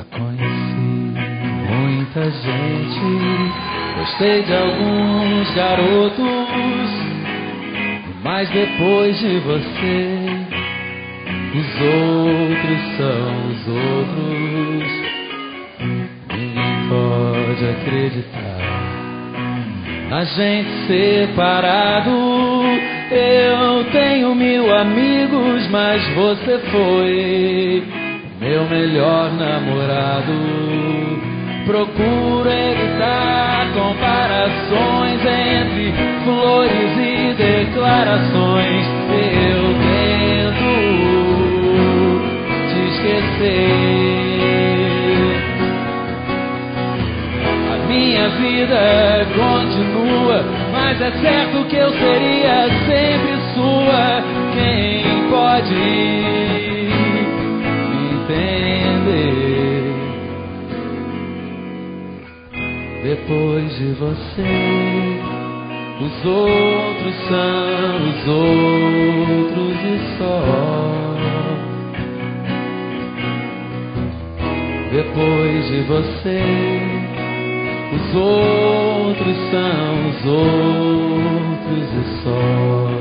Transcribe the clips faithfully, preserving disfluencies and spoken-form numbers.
conheci muita gente, gostei de alguns garotos, mas depois de você, os outros são os outros. Ninguém pode acreditar na gente separado. Eu tenho mil amigos, mas você foi meu melhor namorado. Procuro evitar comparações entre flores e declarações. Eu tento te esquecer. A minha vida continua, mas é certo que eu seria sempre sua. Quem pode me entender depois de você? Os outros são os outros e só. Depois de você, os outros são os outros e só.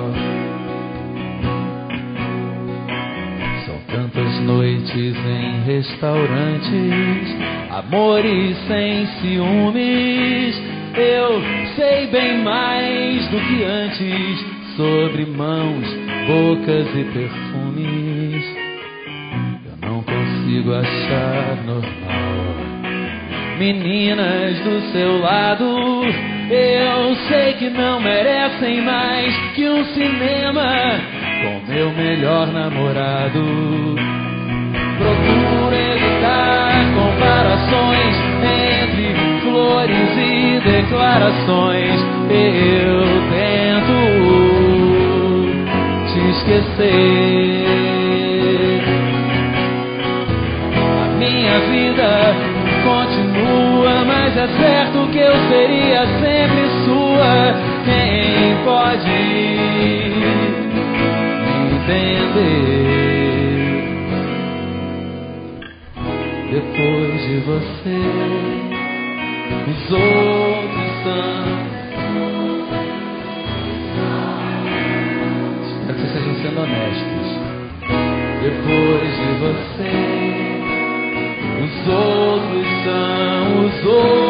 São tantas noites em restaurantes, amores sem ciúmes. Eu sei bem mais do que antes sobre mãos, bocas e perfumes. Eu não consigo achar normal meninas do seu lado. Eu sei que não merecem mais que um cinema com meu melhor namorado. Procuro evitar comparações entre flores e declarações. Eu tento te esquecer. A minha vida continua, mas é certo que eu seria sempre sua. Quem pode me entender depois de você? Os outros são. Espero que vocês estejam sendo honestos. Depois de você, os outros são os outros.